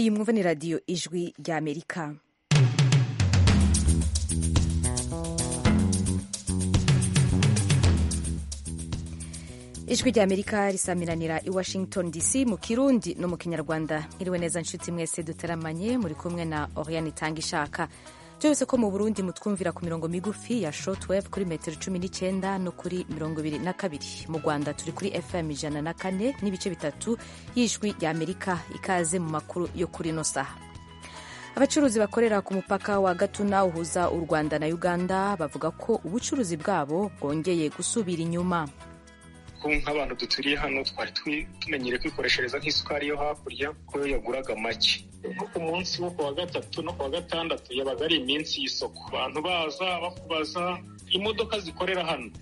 iyi mwumva ni radiyo ijwi rya Amerika. Ijwi rya Amerika risamiranira i Washington DC mu Kirundi no mu Kinyarwanda. Nkiriwe neza nshuti mwese duteramanye, muri kumwe na Oriane Itangishaka. Byose ko mu Burundi mutwumvira ku mirongo migufi ya shortwave kuri metero 19 no kuri 22. Mu Rwanda turi kuri FM 104 n'ibice bitatu y'ijwi rya Amerika. Ikaze mu makuru yo kuri no saha. Abacuruzi bakorera ku mupaka wa Gatuna uhuza u Rwanda na Uganda bavuga ko ubucuruzi bwabo bwongeye gusubira inyuma. Nk'abantu duturiye hano twari tumenyere kwikoreshereza nk'isukari yo hakurya ko yaguraga make. Nko ku munsi wo kuwa gatatu no kuwa gatandatu yabaga ari iminsi y'isoko, abantu baza bakubaza imodoka zikorera hano.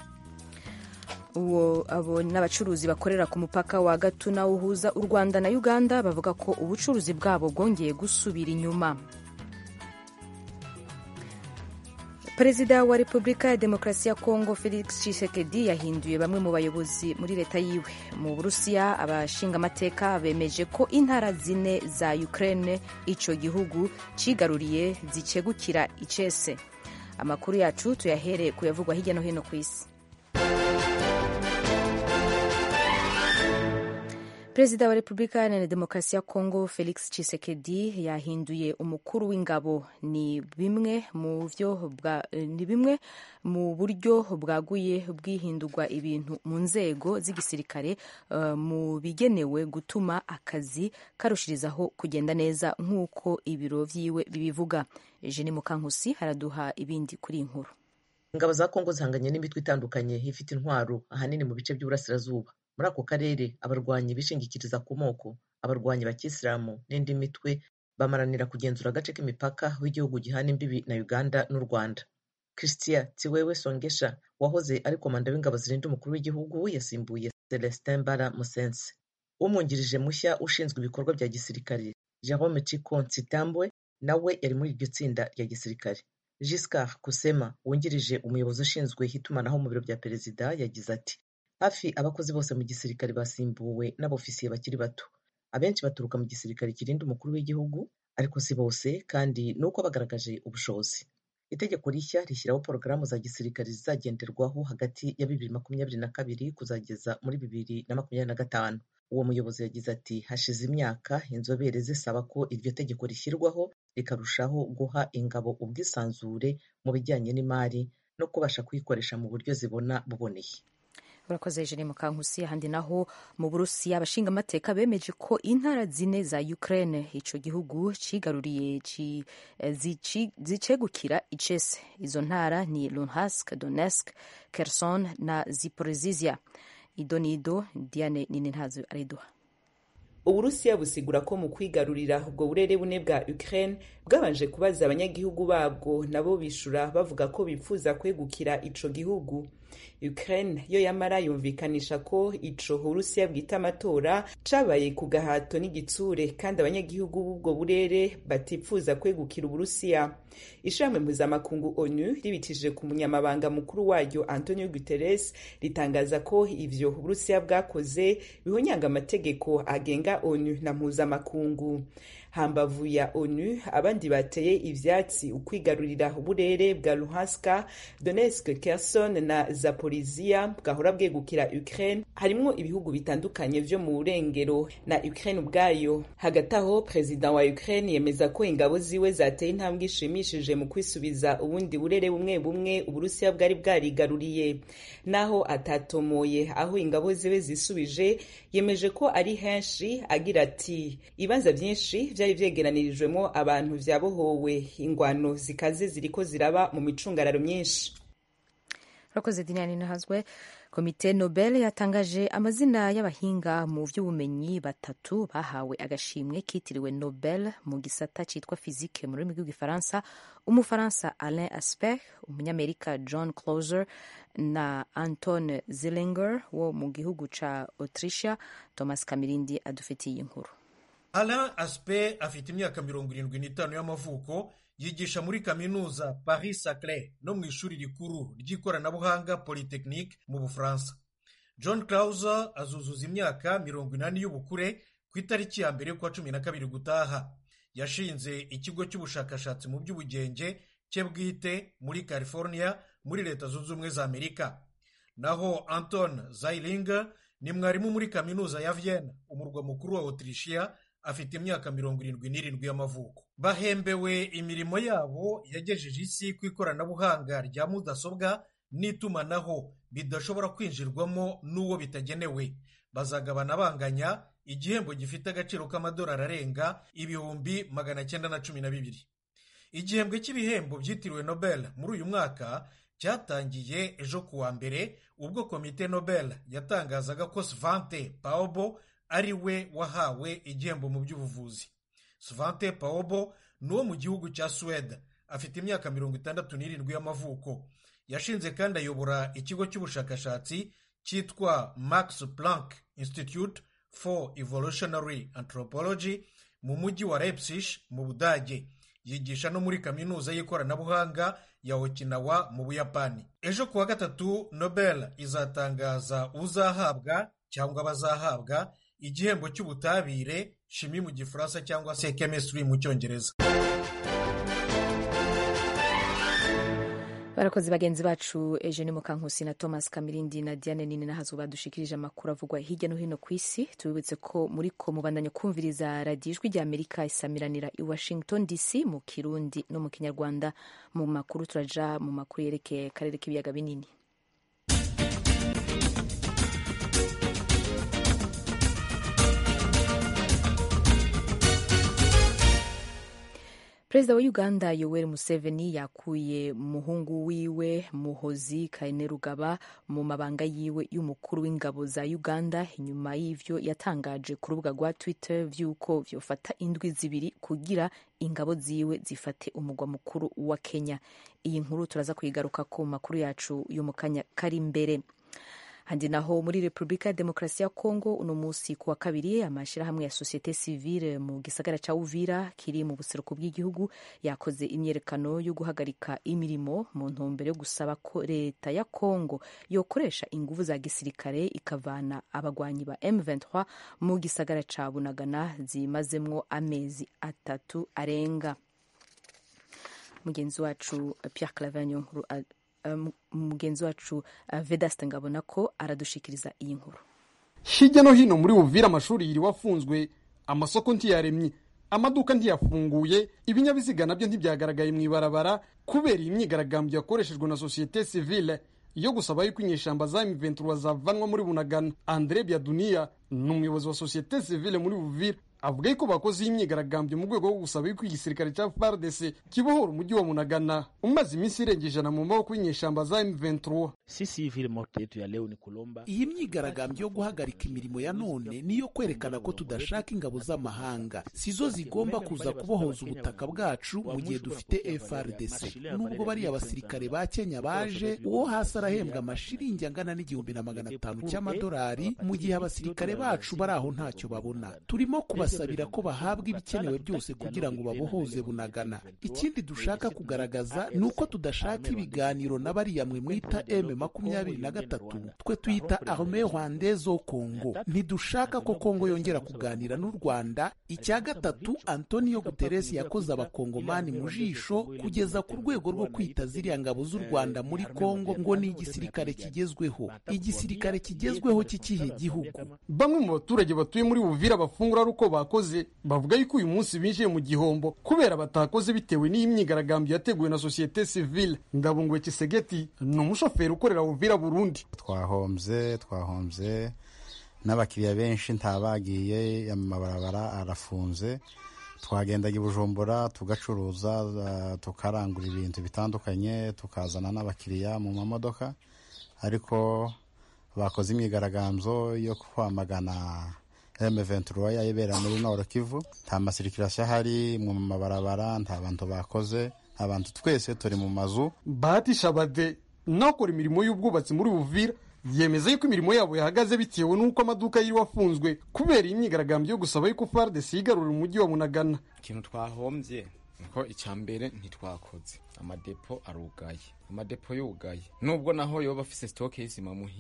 Abo n'abacuruzi bakorera ku mupaka wa Gatuna uhuza u Rwanda na Uganda bavuga ko ubucuruzi bwabo bwongeye gusubira inyuma. Perezida wa Repubulika ya Demokarasi ya Kongo Felix Tshisekedi yahinduye bamwe mu bayobozi muri leta yiwe. Mu Burusiya abashingamateka bemeje ko intara 4 za Ukraine ico gihugu cigaruriye zicegukira icese. Amakuru yacu tuyahere kuyavugwa hirya no hino ku isi. Perezida wa Repubulika ya Demokarasi ya Kongo Felix Tshisekedi yahinduye umukuru w'ingabo. Ni bimwe mu buryo bwaguye bwihindurwa ibintu mu nzego z'igisirikare mu bigenewe gutuma akazi karushirizaho kugenda neza nk'uko ibiro vyiwe bibivuga. Eugene Mukankusi haraduha ibindi kuri inkuru. Ingabo za Kongo zihanganye n'imitwe itandukanye ifite intwaro ahanini mu bice by'uburasirazuba. Muri ako karere abarwanyi bishingikiriza ku moko, abarwanyi bakisilamu n'indi mitwe bamaranira kugenzura agace k'imipaka w'igihugu gihana imbibi na Uganda n'u Rwanda. Christian Tsiwewe Songesha wahoze ari komanda w'ingabo zirinda umukuru w'igihugu yasimbuye Celestin Mbala Musense. Umwungirije mushya ushinzwe ibikorwa bya gisirikare Jerome Chiko Nsitambwe nawe yari muri iryo tsinda rya gisirikare. Giscard Kusema wungirije umuyobozi ushinzwe itumanaho mu biro bya perezida yagize ati: hafi abakozi bose mu gisirikare basimbuwe n'abofisiye bakiri bato. Abenshi baturuka mu gisirikare kirinda umukuru w'igihugu, ariko si bose, kandi nuko bagaragaje ubushobozi. Itegeko rishya rishyiraho porogaramu za gisirikare zizagenderwaho hagati ya 2022 kuzageza muri 2025. Uwo muyobozi yagize ati: hashize imyaka inzobere zisaba ko iryo tegeko rishyirwaho rikarushaho guha ingabo ubwisanzure mu bijyanye n'imari no kubasha kwikoresha mu buryo zibona buboneye. Urakoze Eugene Mukankusi. Handi naho mu Burusiya abashingamateka bemeje ko intara 4 za Ukraine ico gihugu cigaruriye zicegukira icese. Izo ntara ni Luhansk, Donetsk, Kherson na Zaporizhia. Idonido Diane Ninenhazo ariduha. Uburusiya busigura ko mu kwigarurira ubwo burere bune bwa Ukraine bwabanje kubaza abanyagihugu babwo, nabo bishura bavuga ko bipfuza kwegukira ico gihugu. Ukraine yo yamara yumvikanisha ko ico Uburusiya bwita amatora cabaye ku gahato n'igitsure, kandi abanyagihugu b'ubwo burere batipfuza kwegukira Uburusiya. Ishirahamwe mpuzamakungu ONU ribitije ku munyamabanga mukuru waryo Antonio Guterres ritangaza ko ivyo Uburusiya bwakoze bihonyanga amategeko agenga ONU na mpuzamakungu. Hambavu ya ONU abandi bateye ivyatsi ukwigarurira uburere bwa Luhansk, Donetsk, Kherson na Zaporizhia bwahora bwegukira Ukraine harimwo ibihugu bitandukanye vyo mu burengero na Ukraine ubwayo. Hagati aho Perezida wa Ukraine yemeza ko ingabo ziwe zateye intambwe ishimishije mu kwisubiza ubundi burere bumwe bumwe Uburusiya bwari bwarigaruriye. Naho atatomoye aho ingabo ziwe zisubije, yemeje ko ari henshi, agira ati: ibanza byinshi vyari vyegeranirijwemo abantu vyabohowe, ingwano zikaze ziriko ziraba mu micungararo myinshi. Rakoze Diane Nahazwe. Komite Nobel yatangaje amazina y'abahinga mu vy'ubumenyi batatu bahawe agashimwe kitiriwe Nobel mu gisata citwa physique mu rurimi rw'igifaransa: umufaransa Alain Aspect, umunyamerika John Clauser na Anton Zeilinger wo mu gihugu ca Autriche. Thomas Kamirindi adufitiye inkuru. Alain Aspect afite imyaka 75 y'amavuko, yigisha muri kaminuza Paris-Saclay no mu ishuri rikuru ry'ikoranabuhanga Polytechnique mu Bufaransa. John Clauser azuzuza imyaka 80 y'ubukure ku itariki ya mbere y'ukwa 12 gutaha. Yashinze ikigo cy'ubushakashatsi mu by'ubugenge cye bwite muri California muri Leta Zunze Ubumwe za Amerika. Naho Anton Zeilinger ni mwarimu muri kaminuza ya Vienna, umurwa mukuru wa Autrichia, afite imyaka 77 y'amavuko. Bahembewe imirimo yabo yagejeje isi ku ikoranabuhanga rya mudasobwa n'itumanaho bidashobora kwinjirwamo n'uwo bitagenewe. Bazagabana banganya igihembo gifite agaciro k'amadolari arenga 912. Igihembwe cy'ibihembo byitiriwe Nobel muri uyu mwaka cyatangiye ejo kuwa mbere, ubwo komite Nobel yatangazaga ko Svante Paabo ari we wahawe igihembo mu by'ubuvuzi. Svante Paabo ni uwo mu gihugu cya Suwede, afite imyaka 67 y'amavuko. Yashinze kandi ayobora ikigo cy'ubushakashatsi cyitwa Max Planck Institute for Evolutionary Anthropology mu mujyi wa Leipzig mu Budage. Yigisha no muri kaminuza y'ikoranabuhanga ya Okinawa mu Buyapani. Ejo kuwa gatatu Nobel izatangaza uzahabwa cyangwa bazahabwa igihembo cy'ubutabire, shimi mu gifaransa cyangwa se chemistry mu cyongereza. Barakoze bagenzi bacu Eugene Mukankusi na Thomas Kamirindi na Diane Nini nahazo badushikirije amakuru avugwa hirya no hino ku isi. Tubibutse ko muriko mubandanya kumviriza Radio Ijwi rya Amerika isamiranira i Washington DC mu Kirundi no mu Kinyarwanda. Mu makuru turaja mu makuru yerekeye karere k'ibiyaga binini. Perezida wa Uganda Yoweri Museveni yakuye muhungu wiwe Muhoozi Kainerugaba mu mabanga yiwe y'umukuru w'ingabo za Uganda, inyuma y'ivyo yatangaje ku rubuga rwa Twitter vy'uko vyofata indwi zibiri kugira ingabo ziwe zifate umugwa mukuru wa Kenya. Iyi nkuru turaza kuyigaruka ku makuru yacu yo mu kanya kari imbere. Handi naho muri Republika ya Demokarasi ya Kongo uno musi kuwa kabiri, amashirahamwe ya societe civile mu gisagara ca Uvira kiri mu buseruko bw'igihugu yakoze imyerekano yo guhagarika imirimo mu ntumbero yo gusaba ko leta ya Kongo yokoresha inguvu za gisirikare ikavana abagwanyi ba M23 mu gisagara ca Bunagana zimazemwo amezi 3 arenga. Mugenzi wacu Pierre Claver mugenzi wacu Vedaste Ngabona ko aradushikiriza iyi nkuru. Hirya no hino muri Uvira amashuri yiri wafunzwe, amasoko ntiyaremye, amaduka ntiyafunguye, ibinyabiziga nabyo ntibyagaragaye mu ibarabara kubera imyigaragambyo yakoreshejwe na societe civile yo gusaba yuko inyeshamba za M23 zavanwa muri Bunagana. Andre Biadunia ni umuyobozi wa societe civile muri Uvira, avuga ko bakoze imyigaragambyo mu rwego rwo gusaba yuko igisirikare cya FARDC kibohora umujyi wa Bunagana umaze iminsi irengeje na mu maboko y'inyeshamba za M23. Sisi vile moto yetu ya leo ni kulomba. Iyi myigaragambyo yo guhagarika imirimo ya none niyo kwerekana ko tudashaka ingabo z'amahanga, sizo zigomba kuza kubohoza ubutaka bwacu mu gihe dufite FARDC. Nubwo bari abasirikare ba Kenya baje, uwo hasi arahembwa amashiringi angana $1,500 cy'amadolari, mu gihe abasirikare bacu bari aho ntacyo babona. Turimo kubasabira ko bahabwa ibikenewe byose kugira ngo babohoze Bunagana. Ikindi dushaka kugaragaza ni uko tudashaka ibiganiro na bariya mwe mwita M23, twe tuyita Armée Rwandaise au Congo. Ntidushaka ko Kongo yongera kuganira n'u Rwanda. Icya gatatu, Antonio Guterres yakoze abakongomani mu jisho kugeza ku rwego rwo kwita ziriya ngabo z'u Rwanda muri Kongo ngo ni igisirikare kigezweho. Igisirikare kigezweho cy'ikihe gihugu? Bamwe mu baturage batuye muri Uvira bafungura ruko bakoze bavuga yuko uyu munsi binjiye mu gihombo kubera batakoze bitewe n'imyigaragambyo yateguwe na societe civile. Ndabungwe Kisegeti ni umushoferi ukorera Uvira Burundi. Twahombye n'abakiriya benshi ntabagiye, amabarabara arafunze. Twagendaga i Bujumbura tugacuruza, tukarangura ibintu bitandukanye, tukazana n'abakiriya mu mamodoka, ariko bakoze imyigaragambyo yo kwamagana M23 yayibera muri Nord Kivu. Nta masirikirasya hari mu mabarabara, nta bantu bakoze, abantu twese turi mu mazu. Bahati Shabade nakora imirimo y'ubwubatsi muri Uvira yemeza yuko imirimo yabo yahagaze bitewe n'uko amaduka yiri wafunzwe kubera imyigaragambyo yo gusaba yuko FARDC yigarurira umujyi wa Bunagana. Ikintu twahombye ko icyambere ntitwakoze, amadepo arugaye, amadepo yugaye. Nubwo naho yoba afise stock y'isima muhira,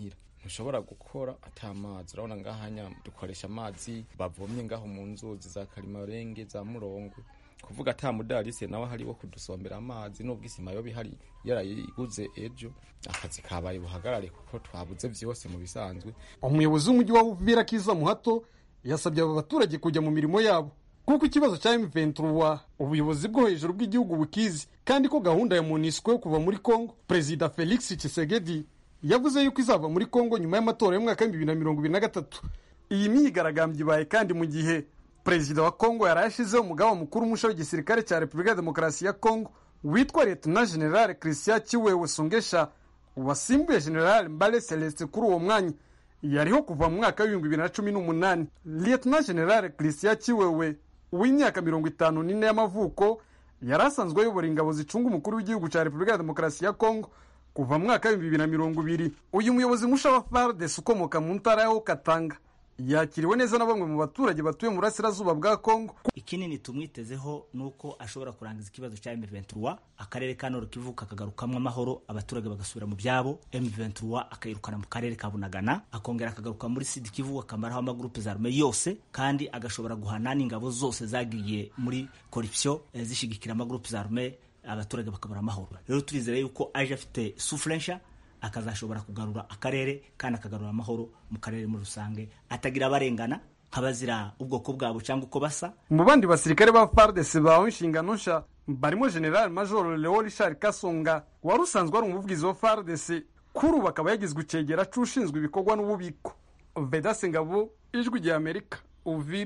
ntushobora gukora atamazi. Urabona ngahanya dukoresha amazi bavomye ngaho mu nzuzi za Karimarenge za Murongwe, kuvuga ata mudarise nawe hari wo kudusombera amazi, n'ubwo isima yo bihari yarayiguze ejo, akazi kabaye buhagarare kuko twabuze vyose mu bisanzwe. Umuyobozi w'umujyi wa Uvira Kiza Muhato yasabye aba baturage kujya mu mirimo yabo kuko ikibazo cya M23 ubuyobozi bwo hejuru bw'igihugu bukizi, kandi ko gahunda ya MONUSCO yo kuva muri Kongo Perezida Felix Tshisekedi yavuze yuko izava muri Kongo nyuma y'amatora y'umwaka wa 2023. Iyi myigaragambyo ibaye kandi mu gihe Perezida wa Kongo yarashizeho umugaba mukuru umusha w'igisirikare cya Repubulika ya Demokarasi ya Kongo witwa Lieutenant General Christian Chiwewe Songesha, wasimbuye General Mbale Celeste kuri uwo mwanya yariho kuva mu mwaka wa 2018. Lieutenant General Christian Chiwewe w'imyaka 54 y'amavuko yarasanzwe ayobora ingabo zicunga umukuru w'igihugu cya Repubulika ya Demokarasi ya Kongo kuva mu mwaka wa 2020. Uyu muyobozi musha wa FARDC ukomoka mu ntara ya Katanga yakiriwe neza na bamwe mu baturage batuye mu burasirazuba bwa Kongo. Ikinini tumwitezeho nuko ashobora kurangiza ikibazo cya M23, akarere ka Nord Kivu kakagarukamwe amahoro, abaturage bagasubira mu byabo, M23 akayirukana mu karere ka Bunagana, akongera akagaruka muri Sud Kivu akamaraho amagroupe za armée yose, kandi agashobora guhana n'ingabo zose zagiye muri corruption zishigikira amagroupe za armée, abaturage bakabura amahoro. Rero turizere yuko aje afite soufflensha akazashobora kugarura akarere kandi akagarura amahoro mu karere muri rusange, atagira abarengana nk'abazira ubwoko bwabo cyangwa uko basa. Mu bandi basirikare ba FARDC bahawe inshingano nsha barimo General Major Leo Richard Kasonga wari usanzwe ari umuvugizi wa FARDC, kuri ubu akaba yagizwe icegera c'ushinzwe ibikorwa n'ububiko. Vedaste Ngabo, Ijwi rya Amerika, Uvira.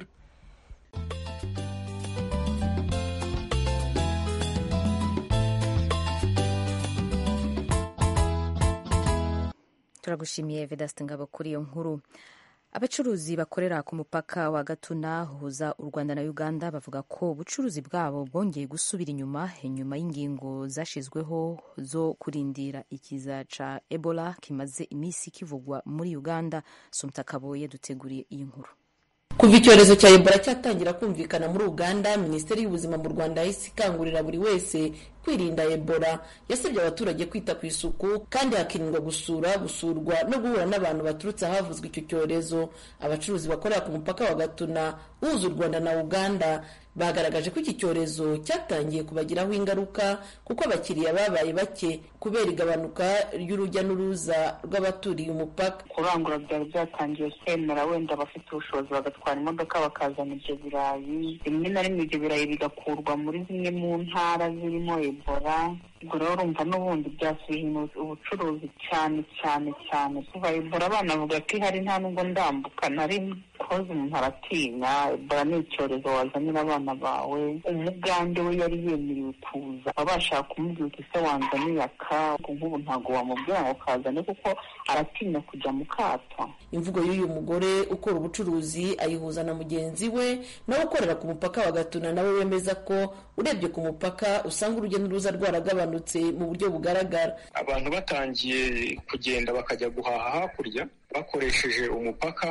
Turagushimiye Vedaste Ngabo kuri iyo nkuru. Abacuruzi bakorera ku mupaka wa Gatuna huza u Rwanda na Uganda bavuga ko ubucuruzi bwabo bwongeye gusubira inyuma y'ingingo zashizweho zo kurindira ikiza ca Ebola kimaze imisi kivugwa muri Uganda. Somtakaboye duteguriye iyi nkuru. Kuva icyorezo cya Ebola cyatangira kumvikana muri Uganda, Minisiteri y'Ubuzima mu Rwanda yahise ikangurira buri wese kwirinda Ebola. Yasabye abaturage kwita ku isuku kandi hakirindwa gusurwa no guhura n'abantu baturutse ahavuzwe icyo cyorezo. Abacuruzi bakorera ku mupaka wa Gatuna uhuza u Rwanda na Uganda bagaragaje ko iki cyorezo cyatangiye kubagiraho ingaruka kuko abakiriya babaye bake kubera igabanuka ry'urujya n'uruza rw'abaturiye umupaka. Kurangura byari byatangiye kwemera wenda abafite ubushobozi bagatwara imodoka bakazana ibyo birayi, rimwe na rimwe ibyo birayi bigakurwa muri zimwe mu ntara zirimo Ebola. Ubwo rero urumva n'ubundi byasubiye ubucuruzi cyane kuva Ebola banavuga ko ihari nta nubwo ndambuka nari koze umuntu aratinya. Ebola ni icyorezo wazanira abana bawe. Umugande we yari yemerewe kuza, abashaka kumubwira uti se wanzaniye aka, nk'ubu ntabwo wamubwira ngo kazane kuko aratinya kujya mu kato. Imvugo y'uyu mugore ukora ubucuruzi ayihuza na mugenzi we nawe ukorera ku mupaka wa Gatuna, nawe wemeza ko urebye ku mupaka usanga urujya n'uruza rwaragabanutse mu buryo bugaragara. Abantu batangiye kugenda bakajya guhaha hakurya bakoresheje umupaka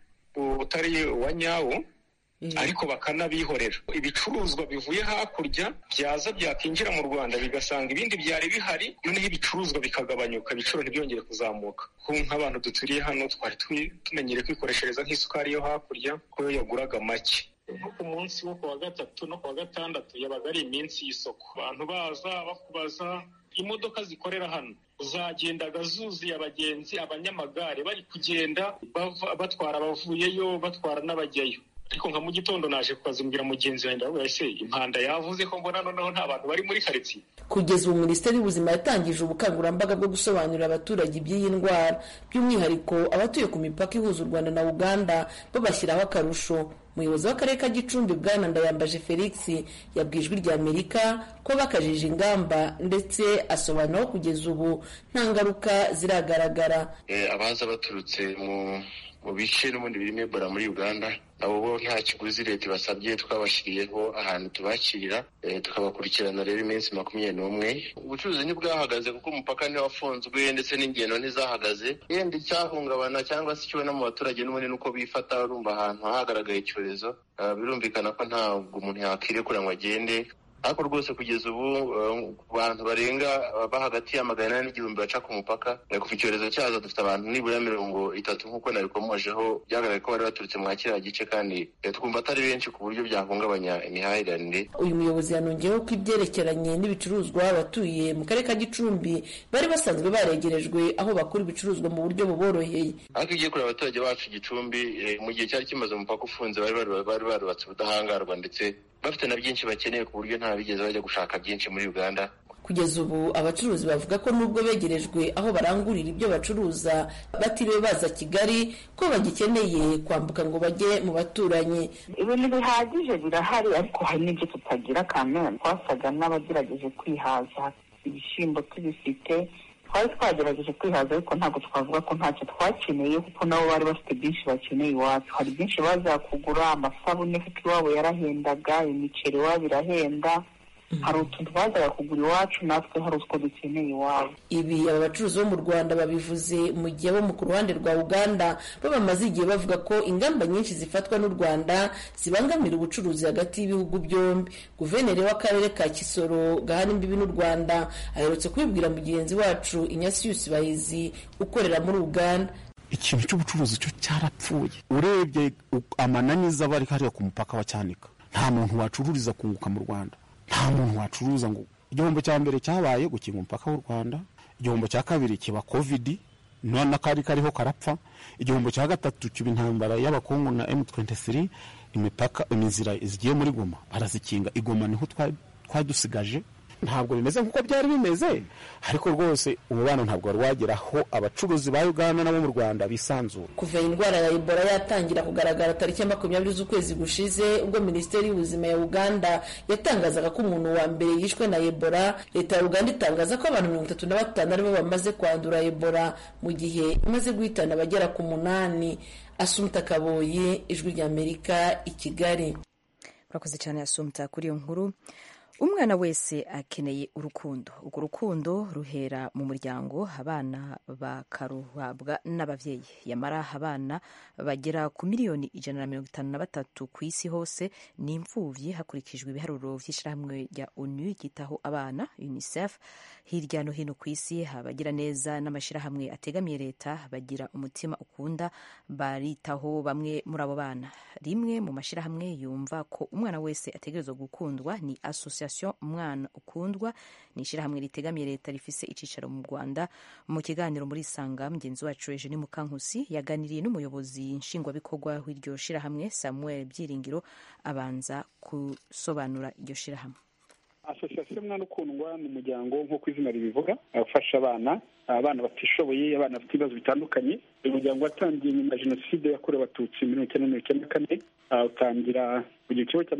utari uwa nyawo, ariko bakanabihorera. Ibicuruzwa bivuye hakurya byaza byakinjira mu Rwanda bigasanga ibindi byari bihari, noneho ibicuruzwa bikagabanyuka, ibiciro ntibyongere kuzamuka. Nk'abantu duturiye hano twari tumenyereye kwikoreshereza nk'isukari yo hakurya ko yo yaguraga make. Nko ku munsi wo kuwa gatatu no kuwa gatandatu yabaga ari iminsi y'isoko, abantu baza bakubaza. Imodoka zikorera hano zagendaga zuzuye abagenzi, abanyamagare bari kugenda batwara abavuyeyo batwara n'abajyayo. Ariko nka mu gitondo naje kukazimbwira mugenzi wanjye ndavuga ese impanda yavuze ko mbona noneho nta bantu bari muri quartier. Kugeza ubu Minisiteri y'Ubuzima yatangije ubukangurambaga bwo gusobanurira abaturage iby'iyi ndwara, by'umwihariko abatuye ku mipaka ihuza u Rwanda na Uganda bo bashyiraho akarusho. Umuyobozi w'akarere ka Gicumbi Bwana Ndayambaje Felix yabwiye Ijwi rya Amerika ko bakajije ingamba ndetse asobanura ko kugeza ubu nta ngaruka ziragaragara. Abaza baturutse mu bice n'ubundi birimo Ebola muri Uganda nabo bo nta kiguzi leta ibasabye, twabashyiriyeho ahantu tubakirira, tukabakurikirana rero iminsi 21. Ubucuruzi ntibwahagaze kuko umupaka ntiwafunzwe ndetse n'ingendo ntizahagaze. Yenda icyahungabana cyangwa se ikibona mu baturage n'ubundi nuko bifata, urumva ahantu hagaragaye icyorezo birumvikana ko ntabwo umuntu yakwirekura ngo agende ariko rwose kugeza ubu ku bantu barenga hagati ya 800 n'igihumbi baca ku mupaka kuva icyorezo cyaza dufite abantu nibura 30 nk'uko nabikomojeho byagaragaye ko bari baturutse mu kiriya gice kandi twumva atari benshi ku buryo byahungabanya imihahiranire. Uyu muyobozi yanongeyeho ko ibyerekeranye n'ibicuruzwa abatuye mu karere ka Gicumbi bari basanzwe baregerejwe aho bakura ibicuruzwa mu buryo buboroheye. Ariko igiye kureba abaturage bacu Gicumbi mu gihe cyari kimaze umupaka ufunze bari barubatse ubudahangarwa ndetse bafite na byinshi bakeneye ku buryo nta bigeze bajya gushaka byinshi muri Uganda. Kugeza ubu abacuruzi bavuga ko nubwo begerejwe aho barangurira ibyo bacuruza batiriwe baza Kigali ko bagikeneye kwambuka ngo bajye mu baturanyi. Ibintu bihagije birahari ariko hari n'ibyo tutagira kamera. Twasaga n'abagerageje kwihaza, ibishyimbo tubifite, twari twagerageje kwihaza ariko ntabwo twavuga ko ntacyo twakeneye kuko nabo bari bafite byinshi bakeneye iwacu. Hari byinshi baza kugura, amasabune kuko iwabo yarahendaga, imiceri iwabo irahenda. Hari utuntu bazaga kugura iwacu natwe hari utwo dukeneye iwabo. Ibi aba bacuruzi bo mu Rwanda babivuze mu gihe bo ku ruhande rwa Uganda bo bamaze igihe bavuga ko ingamba nyinshi zifatwa n'u Rwanda zibangamira ubucuruzi hagati y'ibihugu byombi. Guverineri w'akarere ka Kisoro gahana imbibi n'u Rwanda aherutse kubibwira mugenzi wacu Ignatius Bahizi ukorera muri Uganda. Ikintu cy'ubucuruzi cyo cyarapfuye. Urebye amananiza bari hariya ku mupaka wa Cyanika, nta muntu wacururiza kunguka mu Rwanda. Nta muntu wacuruza ngo igihombo cya mbere cyabaye gukinga umupaka w'u Rwanda, igihombo cya kabiri kiba covid none kari kariho karapfa, igihombo cya gatatu kiba intambara y'abakongo na M23, imizira zigiye muri Goma barazikinga. Igoma niho twadusigaje, ntabwo bimeze nkuko byari bimeze, ariko rwose umubano ntabwo wari wageraho abacuruzi ba Uganda nabo mu Rwanda bisanzura. Kuva indwara ya Ebola yatangira kugaragara tariki 20 z'ukwezi gushize ubwo Minisiteri y'Ubuzima ya Uganda yatangazaga ko umuntu wa mbere yishwe na Ebola, leta ya Uganda itangaza ko abantu 35 aribo bamaze kwandura Ebola mu gihe imaze guhitana abagera ku 8. Asumta Kaboyi, Ijwi ry'Amerika, i Kigali. Urakoze cyane Asumta kuri iyo nkuru. Umwana wese akeneye urukundo. Urwo rukundo ruhera mu muryango, abana bakaruhabwa n'abavyeyi. Yamara abana bagera ku miliyoni 153 ku isi hose ni imfuvyi hakurikijwe ibiharuro vy'ishirahamwe rya ONU ryitaho abana UNICEF. Hirya no hino ku isi abagira neza n'amashirahamwe ategamiye leta bagira umutima ukunda, baritaho bamwe muri abo bana. Rimwe mu mashirahamwe yumva ko umwana wese ategerezwa gukundwa ni Association Umwana Ukundwa, ni ishirahamwe ritegamiye leta rifise icicaro mu Rwanda. Mu kiganiro muri Sanga mugenzi wacu Eugene Mukankusi yaganiriye n'umuyobozi nshingwabikorwa w'iryo shirahamwe Samuel Byiringiro abanza gusobanura iryo shirahamwe. Association Umwana Ukundwa ni umuryango nk'uko izina ribivuga afasha abana batishoboye, abana bafite ibibazo bitandukanye. Uyu muryango watangiye nyuma ya Jenoside yakorewe Abatutsi muri 1994, utangira mu gihe cya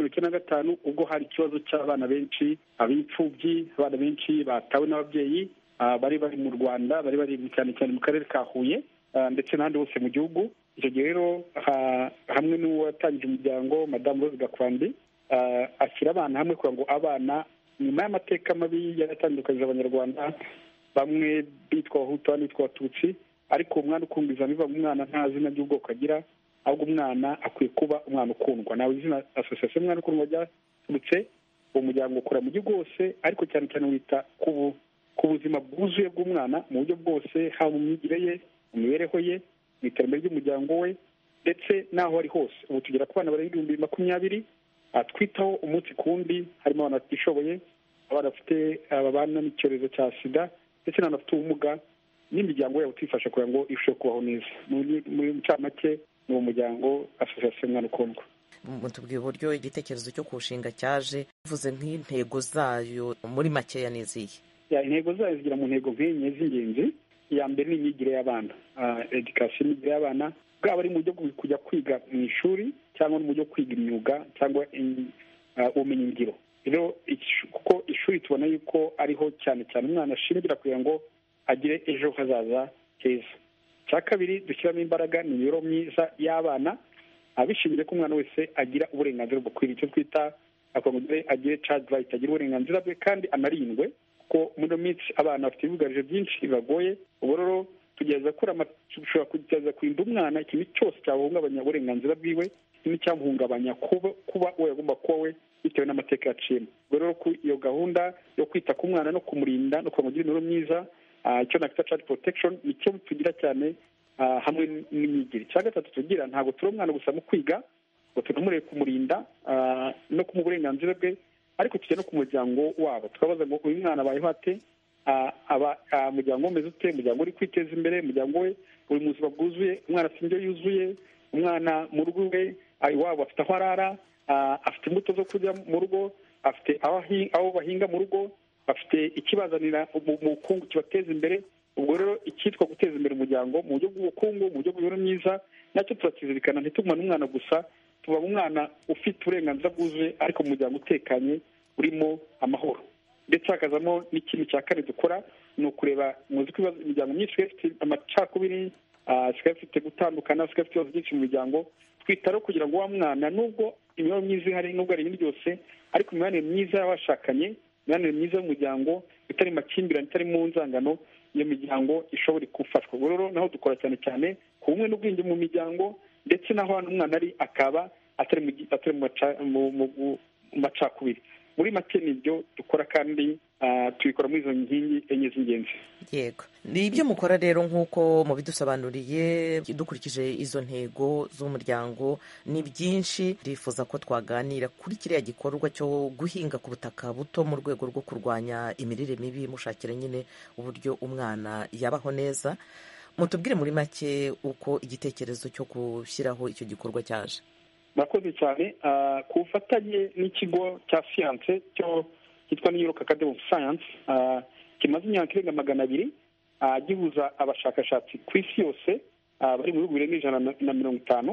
1995 ubwo hari ikibazo cy'abana benshi, ab'imfubyi, abana benshi batawe n'ababyeyi bari mu Rwanda, bari cyane cyane mu karere ka Huye ndetse n'ahandi hose mu gihugu. Icyo gihe rero hamwe n'uwatangiye umuryango Madame Rose Gakwandi ashyira abana hamwe kugira ngo abana nyuma y'amateka mabi yaratandukanyije Abanyarwanda, bamwe bitwa Abahutu n'itwa Abatutsi, ariko umwana ukundwa biva mu mwana nta zina ry'ubwoko agira, ahubwo umwana akwiye kuba umwana ukundwa. Nawe izina Association Umwana Ukundwa ryaturutse. Uwo muryango ukora mu gihugu hose, ariko cyane cyane wita ku buzima bwuzuye bw'umwana mu buryo bwose, haba mu myigire ye, mu mibereho ye, mu iterambere ry'umuryango we ndetse n'aho ari hose. Ubu tugera ku bana barenga 2020 twitaho umunsi kundi, harimo abana batishoboye, abana bafite ababana n'icyorezo cya sida ndetse n'abafite ubumuga, n'imiryango yabo tuyifasha kugira ngo irusheho kubaho neza. Muri ncamake ni uwo muryango Association Umwana Ukundwa. Mutubwiye uburyo igitekerezo cyo kushinga cyaje, uvuze nk'intego zayo muri makeya n'izihe? Intego zayo zigira mu ntego nk'enye z'ingenzi. Iya mbere ni imyigire y'abana, education y'imyigire y'abana, bwaba ari mu buryo kujya kwiga mu ishuri cyangwa mu buryo kwiga imyuga cyangwa ubumenyi ngiro. Rero kuko ishuri tubona yuko ariho cyane cyane umwana ashingira kugira ngo agire ejo hazaza heza. Cya kabiri dushyiramo imbaraga ni imibereho myiza y'abana, abishingiye ko umwana wese agira uburenganzira bwo kwiga, icyo twita agire child right, agira uburenganzira bwe kandi anarindwe, kuko muri minsi abana bafite ibibugarije byinshi bibagoye. Ubu rero dushobora kugerageza kurinda umwana ikintu cyose cyahungabanya uburenganzira bwiwe n'icyamuhungabanya kuba we yagomba kuba we bitewe n'amateka yaciyemo. ubwo rero iyo gahunda yo kwita ku mwana no kumurinda no kumugira imibereho myiza, icyo nakwita child protection, nicyo tugira cyane hamwe n'imyigire. icya gatatu tugira, ntabwo turi umwana gusa mu kwiga ngo tunamurebe kumurinda no kumuha uburenganzira bwe, ariko tujya no ku muryango wabo tukabaza ngo uyu mwana abayeho ate, umuryango umeze ute, umuryango uri kwiteza imbere, umuryango we uri mu buzima bwuzuye, umwana afite indyo yuzuye, umwana mu rugo rwe iwabo afite aho arara, afite imbuto zo kurya mu rugo, afite aho bahinga mu rugo, bafite ikibazanira mu bukungu kibateza imbere. ubwo rero icyitwa guteza imbere umuryango mu buryo bw'ubukungu, mu buryo bw'imibereho myiza, nacyo turakizirikana. ntitugumane umwana gusa, tuba umwana ufite uburenganzira bwuzuye ariko mu muryango utekanye urimo amahoro. ndetse hakazamo n'ikintu cya kane dukora, ni ukureba muzi ko imiryango myinshi isigaye ifite amacakubiri, isigaye ifite gutandukana, isigaye ifite ibibazo byinshi mu miryango. twitaho kugira ngo wa mwana nubwo imibereho myiza ihari, nubwo ari ibindi byose, ariko imibanire myiza y'abashakanye, imibanire myiza y'umuryango itari makimbirane, itari mu nzangano, iyo miryango ishobora gufashwa. ubwo rero naho dukora cyane cyane ku bumwe n'ubwiyunge mu miryango, ndetse n'aho umwana ari akaba atari mu macakubiri. muri make nibyo dukora, kandi tubikora muri izo nkingi enye z'ingenzi. yego, ni ibyo mukora rero nk'uko mubidusobanuriye. dukurikije izo ntego z'umuryango ni byinshi, turifuza ko twaganira kuri kiriya gikorwa cyo guhinga ku butaka buto mu rwego rwo kurwanya imirire mibi, mushakira nyine uburyo umwana yabaho neza. mutubwire muri make uko igitekerezo cyo gushyiraho icyo gikorwa cyaje. murakoze cyane. ku bufatanye n'ikigo cya siyanse cyitwa New York Academy of Science, kimaze imyaka irenga 200 gihuza abashakashatsi ku isi yose bari mu bihugu birenga 150.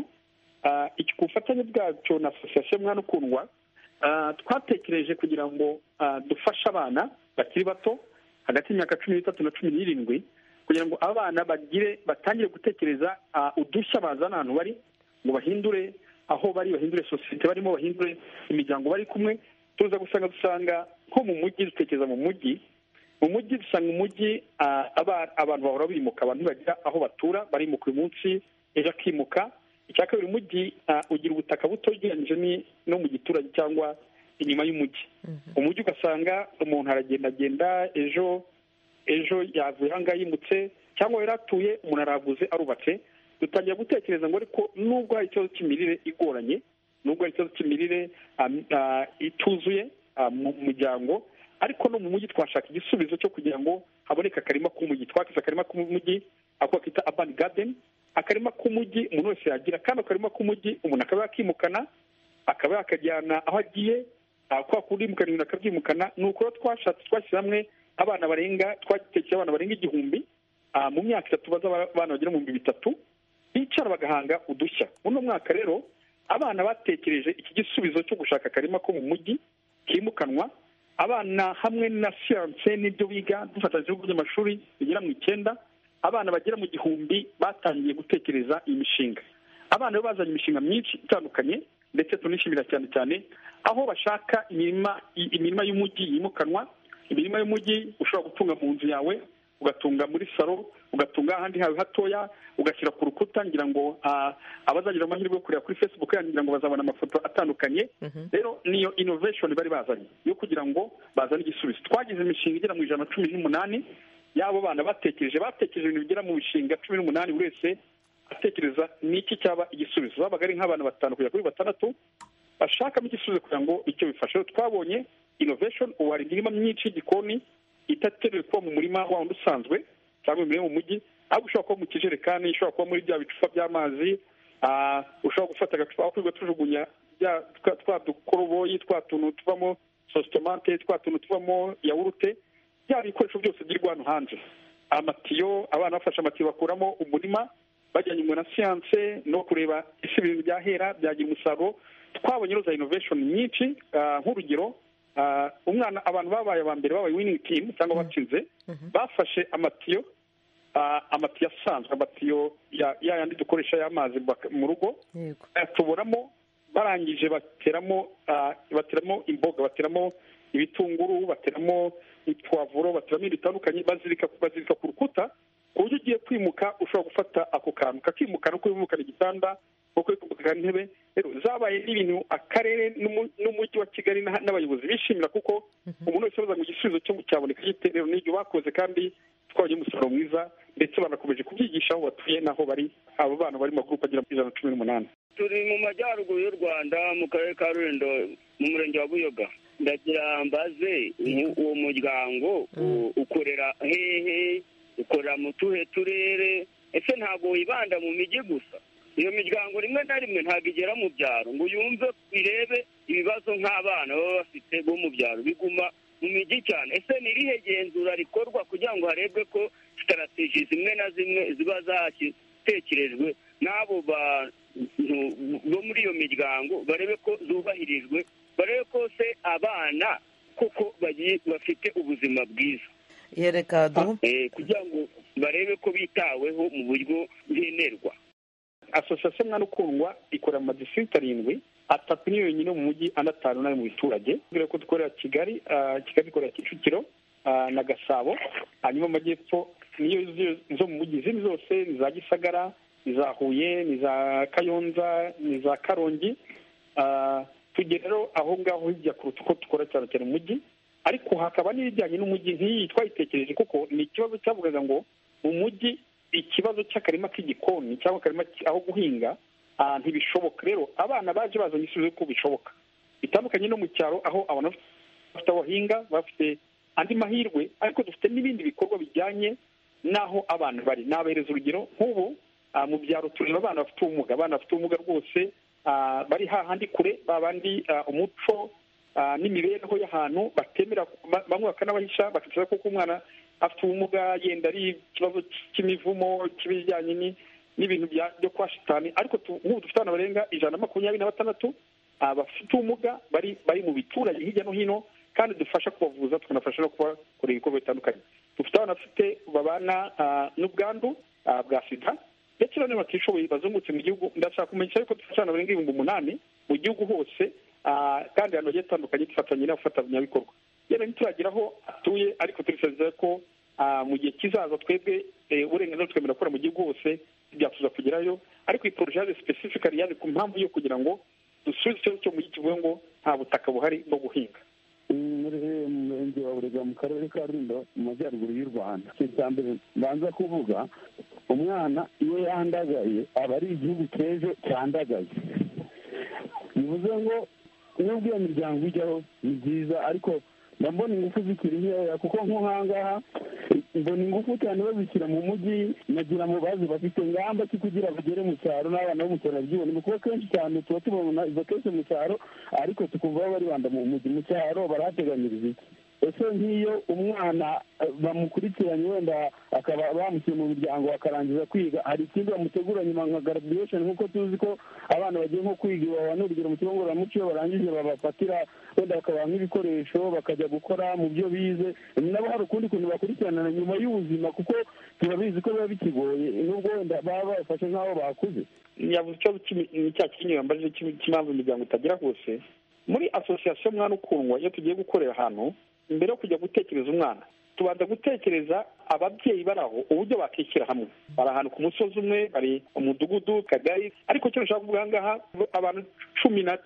ku bufatanye bwacyo na Association Mwana Ukundwa, twatekereje kugira ngo dufashe abana bakiri bato hagati y'imyaka 13 na 17 kugira ngo abana batangire gutekereza udushya bazana ahantu bari, ngo bahindure aho bari, bahindure sosiyete barimo, bahindure imiryango bari kumwe. tuza dusanga nko mu mujyi, dutekereza mu mujyi dusanga umujyi abantu bahora bimuka, abantu bagira aho batura, barimuka uyu munsi ejo akimuka. icya kabiri, umujyi ugira ubutaka buto ugereranyije no mu giturage cyangwa inyuma y'umujyi. umujyi ugasanga umuntu aragendagenda, ejo yavuye aha ngaha yimutse, cyangwa yaratuye umuntu araguze arubatse. dutangira gutekereza ngo ariko nubwo hari ikibazo cy'imirire igoranye, nubwo hari ikibazo cy'imirire ituzuye mu muryango, ariko no mu mujyi twashaka igisubizo cyo kugira ngo haboneke akarima k'umujyi. twakize akarima k'umujyi ako kita urban garden, akarima k'umujyi umuntu wese yagira, kandi akarima k'umujyi umuntu akaba yakimukana, akaba yakajyana aho agiye, kwa kurimukana ibintu akabyimukana. ni uko twashyize hamwe abana barenga 1,000 mu myaka 3 baza abana bagera mu 3,000 bicara bagahanga udushya. uno mwaka rero abana batekereje iki gisubizo cyo gushaka akarima ko mu mujyi kimukanwa. abana hamwe na siyanse n'ibyo biga dufatanyije n'ibigo by'amashuri bigera mu 9, abana bagera mu 1,000 batangiye gutekereza iyi mishinga. abana bo bazanye imishinga myinshi itandukanye, ndetse tunishimira cyane cyane aho bashaka imirima y'umujyi yimukanwa. imirima y'umujyi ushobora gutunga mu nzu yawe, ugatunga muri salo, ugatunga ahandi hawe hatoya, ugashyira ku rukuta. ngira ngo abazagira amahirwe yo kureba kuri Facebook ngira ngo bazabona amafoto atandukanye. rero niyo innovation bari bazanye yo kugira ngo bazane igisubizo. twagize imishinga igera mu 118 y'abo bana batekereje ibintu bigera mu mishinga 18. buri wese atekereza niki cyaba igisubizo. babaga ari nk'abantu 5 kujya kuri 6 bashakamo igisubizo kugira ngo icyo bifashe. twabonye innovation, ubu hari imirima myinshi y'igikoni itaterewe kuba mu murima wa wundi usanzwe cyangwa imirima mu mujyi, ahubwo ushobora kuba mu kijerekani, ushobora kuba muri bya bicupa by'amazi, ushobora gufata agacupa aho kwirirwa tujugunya twa dukoroboyi, twa tuntu tuvamo sositomate, twa tuntu tuvamo yawurute, bya bikoresho byose byirwa hano hanze. amatiyo, abana bafashe amatiyo bakuramo umurima, bajyanye na siyanse no kureba ese ibintu byahera byagira umusaruro. twabonye za innovation nyinshi. nk'urugero, abantu babaye aba mbere, babaye winning team cyangwa batsinze, bafashe amatiyo asanzwe, amatiyo yandi dukoresha y'amazi mu rugo, tuboramo, barangije bateramo imboga, bateramo ibitunguru, bateramo ipwavuro, bateramo ibintu bitandukanye, bazirika ku rukuta ku buryo ugiye kwimuka ushobora gufata ako kantu kakimuka no kwimukana igitanda no kwimukana intebe. Rero zabaye n'ibintu akarere n'umujyi wa Kigali n'abayobozi bishimira, kuko umuntu wese abaza ngo igisubizo cyo cyaboneka gite. Rero n'ibyo bakoze kandi twabonye umusaruro mwiza, ndetse banakomeje kubyigisha aho batuye n'aho bari. Abo bana bari mu magurupe agera kuri 118. Turi mu majyaruguru y'u Rwanda mu karere ka Rulindo mu murenge wa Buyoga. Ndagira mbaze uwo muryango ukorera hehe, ukorera mu tuhe turere, ese ntabwo wibanda mu mijyi gusa? Iyo miryango rimwe na rimwe ntabwo igera mu byaro ngo yumve irebe ibibazo nk'abana baba bafite bo mu byaro, biguma mu mijyi cyane. Ese ni irihe genzura rikorwa kugira ngo harebwe ko sitarategi zimwe na zimwe ziba zatekerejwe n'abo bantu bo muri iyo miryango, barebe ko zubahirijwe, barebe ko se abana koko bafite ubuzima bwiza, yereka kugira ngo barebe ko bitaweho mu buryo bwenerwa. Association Mwana Ukundwa ikora mu madistrict 7, 3 ni yonyine mu mujyi, 5 nari mu biturage. Kubera ko dukorera Kigali ikorera Kicukiro na Gasabo, hanyuma amajyepfo niyo zo mu mujyi, zindi zose ni za Gisagara, ni za Huye, ni za Kayonza, ni za Karongi. Tugera rero aho ngaho hirya kuruta uko dukora cyane cyane mu mujyi, ariko hakaba n'ibijyanye n'umujyi nk'iyi twayitekereje, kuko ni ikibazo cyavugaga ngo mu mujyi ikibazo cy'akarima k'igikoni cyangwa akarima aho guhinga ntibishoboka. Rero abana baje bazanye igisubizo ko bishoboka, bitandukanye no mu cyaro aho abantu bafite aho bahinga, bafite andi mahirwe, ariko dufite n'ibindi bikorwa bijyanye n'aho abana bari. Nabahereza urugero nk'ubu mu byaro tureba abana bafite ubumuga, abana bafite ubumuga rwose bari hahandi kure, babandi umuco n'imibereho y'ahantu batemera, bamwe bakanabahisha bakiteza ko umwana afite ubumuga yenda ari ikibazo cy'imivumo cy'ibijyanye n'ibintu byo kwa shitani. Ariko nk'ubu dufite abana barenga 126 bafite ubumuga bari mu biturage hirya no hino, kandi dufasha kubavuza, tukanafasha no kubakorera ibikorwa bitandukanye. Dufite abana babana n'ubwandu bwa sida, ndetse n'abandi batishoboye bazungutse mu gihugu. Ndashaka kumenyesha yuko dufasha abana barenga 8,000 mu gihugu hose, kandi ahantu hagiye hatandukanye dufatanye n'abafatanyabikorwa. Yenda ntituragira aho atuye, ariko turisezera ko mu gihe kizaza twebwe uburenganzira twemera gukora mu gihugu hose, byatuza kugerayo. Ariko iyi poroje yaje specifically yaje ku mpamvu yo kugira ngo dusubize ikibazo cyo mu gihe kivuga ngo nta butaka buhari bwo guhinga. Muri murenge wa Burega mu karere ka Rulindo mu majyaruguru y'u Rwanda, icya mbere mbanza kuvuga, umwana iyo yandagaye aba ari igihugu cy'ejo cyandagaye. Bivuze ngo nubwo iyo miryango ijyaho ni byiza, ariko ndabona ingufu zikiri nkeya, kuko nk'ahangaha mbona ingufu cyane bazishyira mu mujyi, nagira ngo bazi bafite ingamba ki kugira bagere mu cyaro n'abana bo mu cyaro babyibone, kuko kenshi cyane tuba tubona izo kese mu cyaro, ariko tukumva baribanda mu mujyi. Mu cyaro barateganyiriza iki? Ese nk'iyo umwana bamukurikiranye wenda akaba bamushyira mu miryango akarangiza kwiga, hari ikindi bamutegura nyuma nka graduation, nk'uko tuzi ko abana bagiye nko kwiga iwawa n'urugero mu kigo ngororamuco, iyo barangije babafatira wenda bakabaha nk'ibikoresho bakajya gukora mu byo bize. Nabo hari ukundi kuntu bakurikirana nyuma y'ubuzima, kuko turabizi ko biba bikigoye, nubwo wenda baba babafashe nk'aho bakuze. Yavuze ikibazo cya kinyurambajije cy'impamvu imiryango itagera hose. Muri Association Mwana Ukundwa iyo tugiye gukorera ahantu, mbere yo kujya gutekereza umwana, tubanza gutekereza ababyeyi bari aho uburyo bakishyira hamwe. Bari ahantu ku musozi umwe, bari umudugudu, kagari, ariko cyo nshaka kuvuga ngaha abantu 15,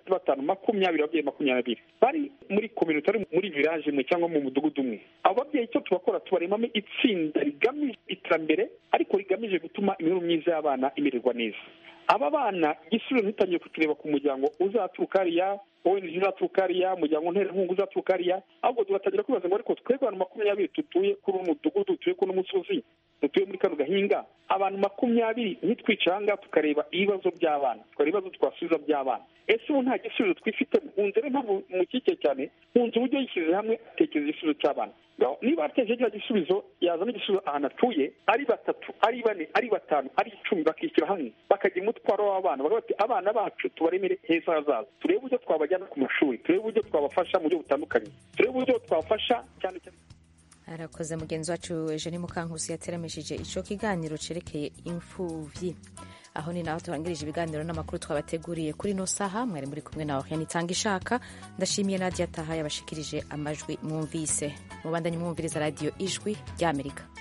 20, ababyeyi 20 bari muri community, ari muri village imwe cyangwa mu mudugudu umwe. Abo babyeyi cyo tubakora, tubaremamo itsinda rigamije iterambere, ariko rigamije gutuma imibereho myiza y'abana imererwa neza. Aba bana igisubizo ntitangiye kutureba ku muryango uzaturuka hariya, ONG uzaturuka hariya, umuryango nterankunga uzaturuka hariya, ahubwo tugatangira kwibaza ngo ariko twebwe abantu 20 dutuye kuri uwo mudugudu, dutuye kuri uno musozi, dutuye muri kano gahinga, abantu 20 ntitwicanga tukareba ibibazo by'abana, tukareba ibibazo twasubiza by'abana. Ese ubu nta gisubizo twifite? Nkunze rero mu kike cyane, nkunze uburyo yishyize hamwe atekereza igisubizo cy'abana. Niba atekereje cya gisubizo, yazana igisubizo ahantu atuye, ari 3, ari 4, ari 5, ari 10, bakishyira hamwe bakagira umutwaro w'abana, bakavuga bati abana bacu tubaremere heza hazaza, turebe uburyo twabajyana ku mashuri, turebe uburyo twabafasha mu buryo butandukanye, turebe uburyo twabafasha cyane cyane. Arakoze mugenzi wacu Eugenie Mukankusi yateremesheje ico kiganiro cerekeye imfuvyi. Aho ni naho turangirije ibiganiro n'amakuru twabateguriye kuri no saha. Mwari muri kumwe na Oriane Itangishaka. Ndashimiye Nadia Taha yabashikirije amajwi mwumvise. Mubandanye mwumviriza radio Ijwi ry'Amerika.